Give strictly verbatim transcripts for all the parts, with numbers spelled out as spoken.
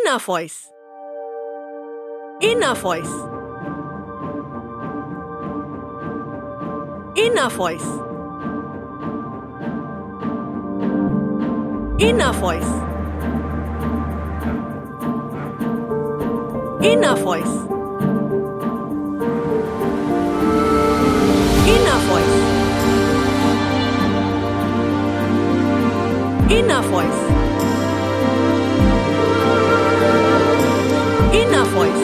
Inner voice. Inner voice. Inner voice. Inner voice. Inner voice. Inner voice. Inner voice. Inner voice.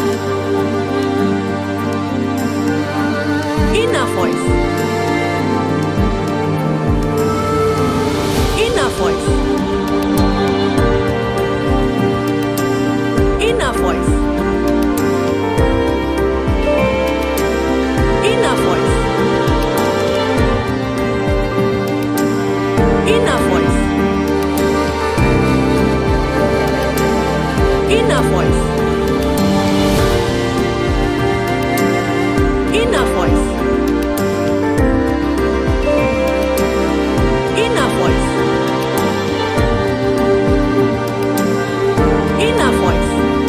Inner voice. Inner voice. Inner voice. Inner voice. Inner voice. Inner voice. Inner voice. Inner voice. Inner voice.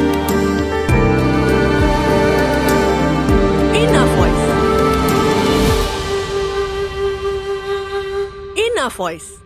Inner voice. Inner voice.